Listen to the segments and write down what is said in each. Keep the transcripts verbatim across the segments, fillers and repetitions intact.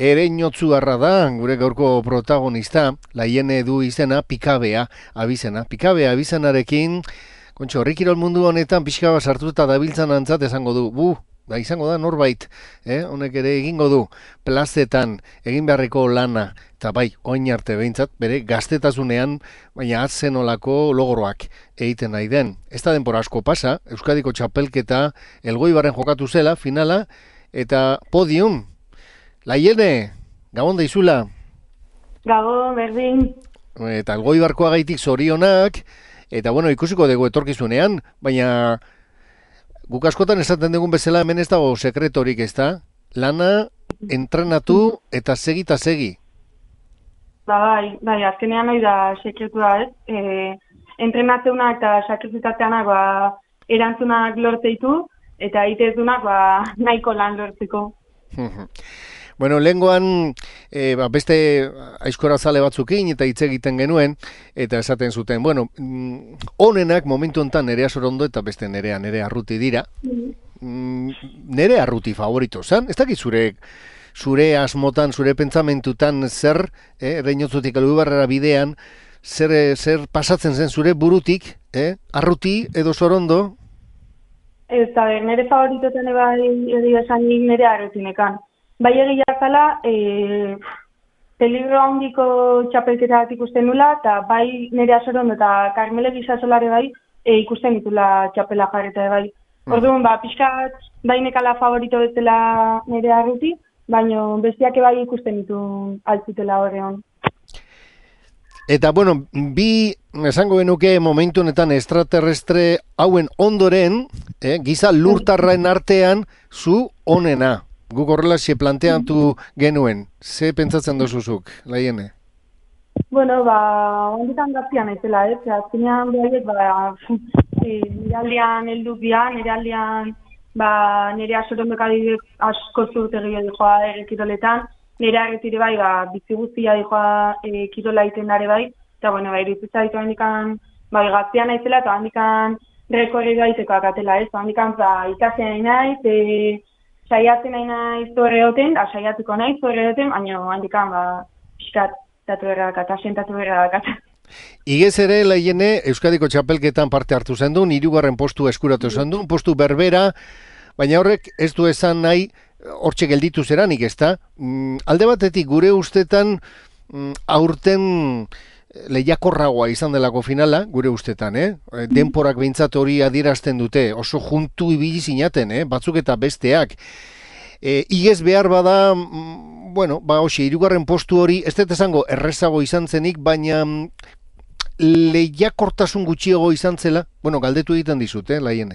Ereñotzuarra da, gure gaurko protagonista, Laiene du izena Pikabea abizena. Pikabea abizenarekin, kontxo, horri kirol mundu honetan pixka bat sartuta dabiltzan antzat esango du, bu, da izango da norbait, eh? Honek ere egingo du, plazetan egin beharreko lana, eta bai, oin arte behintzat, bere gaztetasunean, baina atzenolako logoroak egiten nahi den. Ez da denbora asko pasa, Euskadiko txapelketa Elgoibarren jokatu zela, finala, eta podium. Laiene, gabon daizula. Gabon, berdin. Eta Elgoibarkoa gaitik zorionak, eta bueno, ikusiko dugu etorkizunean, baina guk askotan esaten dugun bezala hemen ez dago sekretorik, ez da? Lana, entrenatu eta segi eta segi. Ba, bai, bai, azkenean hori da sekretua, ez? E, entrenatzeuna eta sakrifikateanak ba, erantzunak lortzeitu, eta itezunak ba, nahiko lan lortzeko. Bueno, lehengoan e, ba, beste aizkorazale batzukin eta hitz egiten genuen, eta esaten zuten, bueno, mm, onenak momentu honetan Nerea Sorondo eta beste Nerea, Nerea Arruti dira. Mm, Nerea Arruti favorito zan? Ez dakit zure, zure asmotan, zure pentsamentutan zer, eh, Ereñotzutik Elgoibarrera bidean, zer, zer pasatzen zen zure burutik, eh? Arruti edo Sorondo? Ez da, nire favoritoten bai egia esanik Nerea Arrutinekan. Bai egia zala, e, peligro handiko txapelketa bat ikusten nula, eta bai Nerea Sorondo eta Karmele Gizasolare bai e, ikusten ditula txapela jarreta bai. Orduan, ba, pixkat, bai nekala favorito bezala Nerea Arruti, baina bestiak bai ikusten ditu altzutela horrean. Eta, bueno, bi, esango genuke momentu honetan extraterrestre hauen ondoren, eh, giza lurtarraen artean, zu onena. Guk horrela xe planteatu genuen. Ze pentsatzen dozuzuk, Laiene? Bueno, ba, onditan gaztian ezela, ez? Azkenean behaiek, ba, nire helduk dira, nire ba, Nerea Sorondok adibidez asko zurte gehiago dijoa errekiroletan, nire arretire bai, ba, bizi guztia dijoa e, kirola iten dare bai, eta, bueno, ba, iruzitza ditu handikan, bai, gaztian ezela, eta handikan rekorri gaiteko akatela, ez? Handikan, ba, ikasen nahi naiz, e, saiatzen nahi nahi zorreoten, da saiatuko nahi zorreoten, baina handikan, ba, pixkat, tatu errakata, sentatu errakata. Igez ere, Laiene, Euskadiko txapelketan parte hartu zen duen, hirugarren postu eskuratu zen duen, postu berbera, baina horrek ez du esan nahi, hortxe gelditu zeranik, ez da? Mm, alde batetik, gure ustetan, mm, aurten lehiakorragoa izan delako finala, gure ustetan, eh? Denporak behintzat hori adierazten dute, oso juntu ibili zinaten, eh? Batzuk eta besteak. E, igez behar bada, mm, bueno, ba, hoxe, hirugarren postu hori, ez dut esango errezago izan zenik, baina mm, lehiakortasun gutxiago izan zela, bueno, galdetu egiten dizut, eh, Laiene?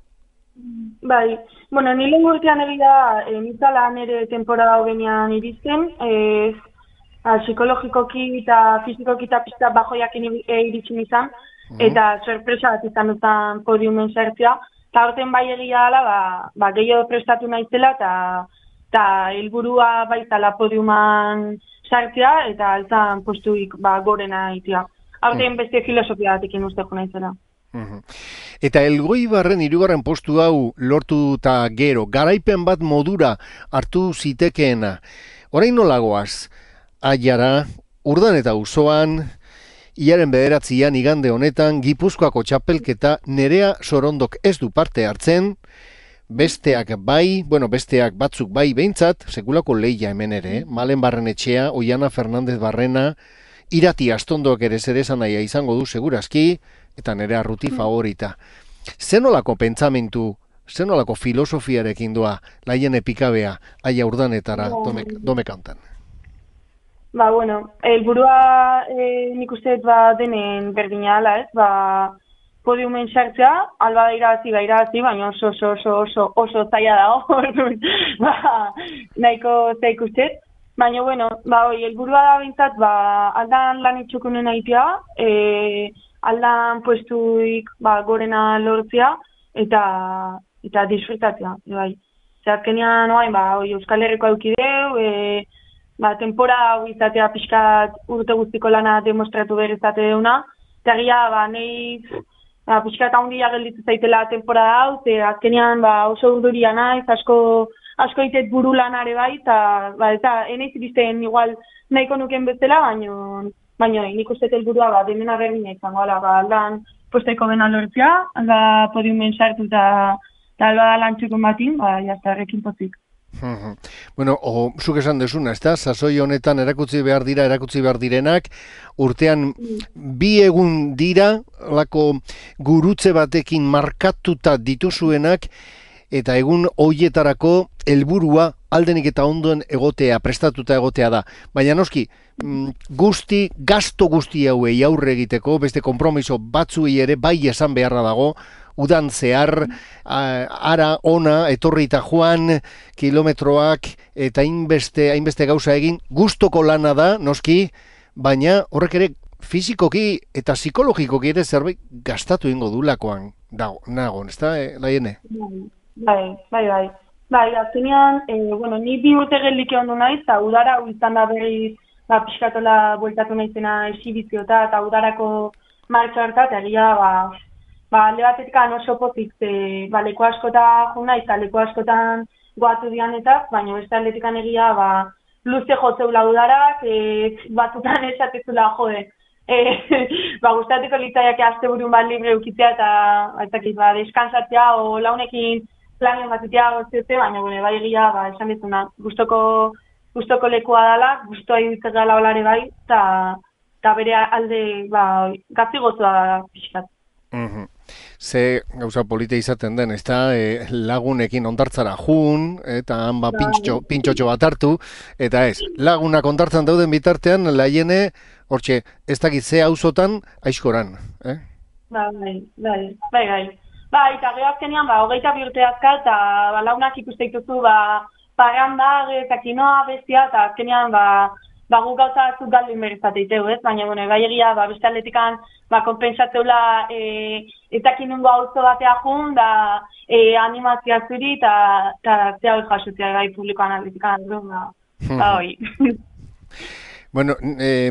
Bai, bueno, nile urtean egia, e, nitzala nire temporada hogenean irizten, ez, A, psikologikoki eta fizikoki eta pizta bajoiakin iritsin izan, eta sorpresa bat izan dutan podiumen sartzea. Eta horten bai egia dela, ba, ba, gehiago prestatu naizela, eta eta helburua baitala podiuman sartzea, eta altzan postuik ba, gorena itea. Horten beste filosofia batekin usteko naizela. Eta Elgoibarren hirugarren postu hau lortu eta gero, garaipen bat modura hartu zitekeena. Orain nolagoaz? Aiara, Urdan eta Usoan, hilaren bederatzian igande honetan, Gipuzkoako txapelketa Nerea Sorondok ez du parte hartzen, besteak bai, bueno, besteak batzuk bai behintzat, sekulako lehia hemen ere, eh? Malen Barrenetxea, Oiana Fernandez Barrena, Irati Astondoak ere zeresan naia izango du segurazki, eta Nerea Arruti favorita. Zenolako pentsamentu, zenolako filosofiarekin doa, Laiene Pikabea, aia Urdanetara, domek, domekantan? Ba, bueno, helburua e, nik uste ba, denen berdina ala, ez? Ba, podiumen sartzea, alba da irabazi, ba, irabazi, baina oso, oso, oso, oso, oso zaila dago, ba, nahiko za ikustet. Baina, bueno, ba, oi, helburua da bintzat, ba, aldan lan itxukunen aitea, e, aldan puestuik, ba, gorena lortzea, eta, eta disfrutatzea, bai. Zerkenean, oain, ba, oi, Euskal Herriko aukideu, e, ba, temporada hau izatea pixkat urte guztiko lana demostratu behar izate deuna. Eta gira, ba, nahi ba, pixkat handia gelditu zaitela temporada hau, ze azkenean ba, oso urduria naiz, asko asko itet buru lanare bai, eta, ba, eta eneiz iristen igual nahiko nuken bezala, baino, baino, nik uste helburua ba, demena berdina izango, ala, ba, lan posteko bena lortzea, alba podiumen sartu eta alba da lan txukun batin, ba, jazta, errekin pozik. Bueno, o, zuk esan desuna, ez da? Sasoi honetan erakutsi behar dira, erakutsi behar direnak, urtean bi egun dira, lako gurutze batekin markatuta dituzuenak, eta egun hoietarako helburua aldenik eta ondoen egotea, prestatuta egotea da. Baina noski, guzti, gasto guzti hauei aurre egiteko, beste konpromiso batzuei ere bai esan beharra dago, udan zehar, ara ona, etorri eta joan, kilometroak eta hainbeste, hainbeste gauza egin, gustoko lana da, noski, baina horrek ere fizikoki eta psikologikoki ere zerbait gastatu ingo du lakoan dago, nago, ez da, eh, Laiene? Bai, bai, bai. Bai, azkenean, eh, bueno, ni bi urte gelike ondu naiz, eta udara izan da berriz, ba, pixkatola bueltatu naizena esibiziota, eta udarako martxa harta, eta egia, ba, ba, alde batetik oso pozik, ze, ba, leku askota jo naiz, eta leku askotan goatu dianetak, baina beste aldetik egia, ba, luze jotzeula udarak, e, batutan esatezula jode. E, ba, gustatuko litzaiak asteburun bat libre ukitzea eta aitzakit, ba, deskansatzea o launekin planen batutea goziote, baina bune, bai egia, ba, esan dizuna, gustoko, gustoko lekua dela, gustoa iruditzen gala olare bai, eta bere alde, ba, gazi gozoa da pixkat. Mm-hmm. Ze gauza polita izaten den, ez da, e, lagunekin ondartzara jun, eta han ba pintxo, pintxotxo bat hartu, eta ez, lagunak ondartzan dauden bitartean, Laiene, hortxe, ez dakit ze auzotan aizkoran, eh? Bai, bai, bai, bai, bai. Bai, eta gero azkenean, ba, hogeita bi urte azka, eta ba, launak ikuste dituzu, ba, parranda, eta kinoa, bestia, eta azkenean, ba, ba, guk gauza zut galdu inberizateitu, ez? Baina, bueno, bai egia, ba, beste atletikan, ba, konpensatzeula, e, ezakin nungo auzo batea jun, da, e, animazioa zuri, eta zea hori jasutzea, bai, publikoan atletikan, ba, ba, hoi. Bueno, eh,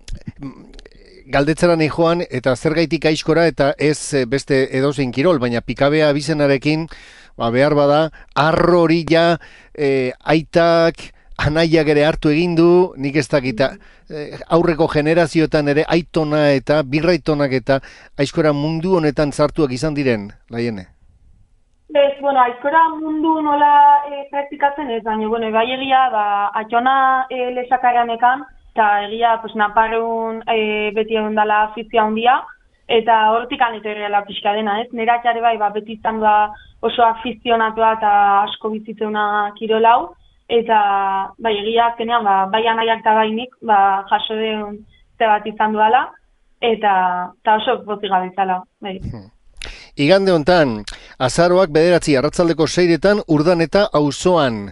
galdetzera nahi joan, eta zergaitik aizkora, eta ez beste edozein kirol, baina pikabea abizenarekin, ba, behar bada, arro hori ja, e, aitak, anaiak ere hartu egin du, nik ez dakita, e, aurreko generazioetan ere aitona eta birraitonak eta aizkora mundu honetan sartuak izan diren, Laiene? Bez, bueno, aizkora mundu nola e, praktikatzen ez, baina, bueno, bai egia, ba, atxona e, lesakaranekan, eta egia, pues, naparun e, beti egon dela afizia handia, eta hortik anetorreala pixka dena, ez? Nera txare bai, ba, beti izan da oso afizionatua eta asko bizitzeuna kirolau, eta bai, egia azkenean, ba, bai anaiak eta bainik, ba, jaso den ze bat izan duela, eta, eta oso botik gabitzala, bai. Igande hontan, azaroak bederatzi arratzaldeko seiretan urdan eta auzoan.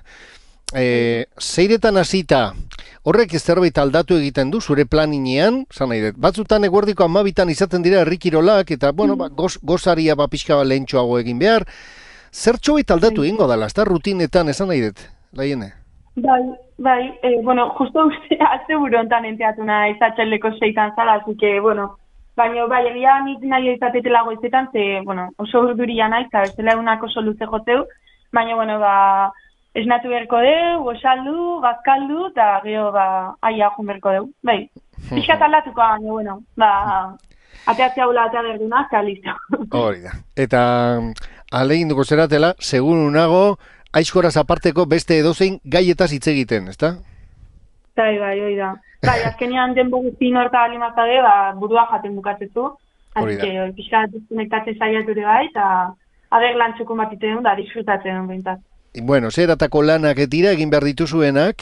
E, seiretan hasita, horrek zerbait aldatu egiten du zure planinean, zan nahi dut, batzutan eguerdiko amabitan izaten dira herrikirolak, eta bueno, ba, goz, gozaria ba, pixka bat lehentxoago egin behar, zertxo bait aldatu egingo dela, ez da rutinetan, esan nahi dut, Laiene? Bai, bai, e, bueno, justo uste, azte buru ontan enteatu nahi zatxeleko seitan zara, así que, bueno, baina bai, egia nik nahi izatetela goizetan, ze, bueno, oso urduria nahi, eta bestela egunak oso luze joteu, baina, bueno, ba, esnatu berko deu, gosaldu, bazkaldu, eta gero, ba, aia jun berko deu, bai. Pixkat aldatuko, baina, bueno, ba, ateatzea hula atea berdunak, eta listo. Hori da. Eta alegin duko zeratela, segun unago, aizkoraz aparteko beste edozein gaietaz hitz egiten, ezta? Bai, bai, hori da. Bai, azkenean denbo guztin horta alimazade, ba, burua jaten bukatzetu. Hori da. Pixkat deskonektatzen saiature bai, eta ader lan txukun bat iten, da, disfrutatzen behintzat. Bueno, zer atako lanak dira egin behar dituzuenak?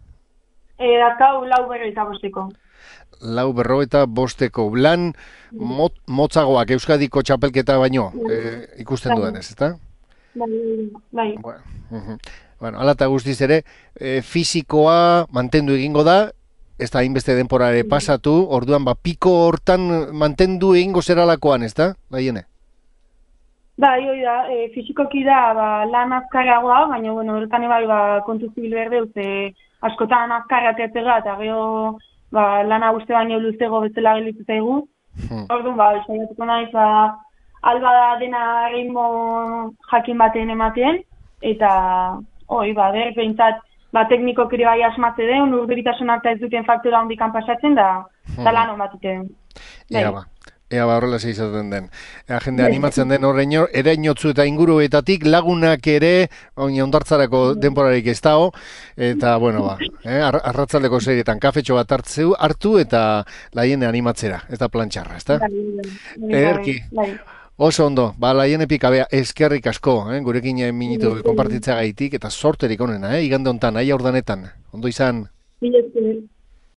E, Dakau lau berro eta bosteko. Lau berro eta bosteko. Lan mot, motzagoak Euskadiko txapelketa baino, e, ikusten dudanez, ezta? Bai, bai. Bueno, uh-huh. Bueno, ala eta guztiz ere, e, fisikoa mantendu egingo da, ez da hainbeste denpora ere pasatu, orduan ba, piko hortan mantendu egingo zeralakoan, ez da, Laiene? Bai, hori da, e, fizikoki da, ba, lan azkarragoa, baina, bueno, horretan bai, ba, kontu zibil berde, uste, askotan azkarra teatzera, eta gero, ba, lana uste baino luzego bezala gelitu zaigu. Hmm. Orduan, ba, saiatuko naiz, ba, alba da dena ritmo jakin baten ematen, eta, hoi, ba, der, behintzat, ba, tekniko kire bai asmatze den, urduritasun harta ez duten faktura hondikan pasatzen, da, da lan hon bat iten. Ea ba, ea ba, horrela izaten den. Ea jende animatzen den horreino, ere inotzu eta inguruetatik lagunak ere, oin ondartzarako denporarik ez dago, eta, bueno, ba, eh, arratzaldeko serietan kafetxo bat hartzeu, hartu eta laiene animatzera, ez da plantxarra, ez da? Ederki. Oso ondo, ba, laiene pikabea, eskerrik asko, eh, gurekin minutu konpartitzea gaitik, eta sorterik onena, eh, igande hontan, aia ordanetan, ondo izan.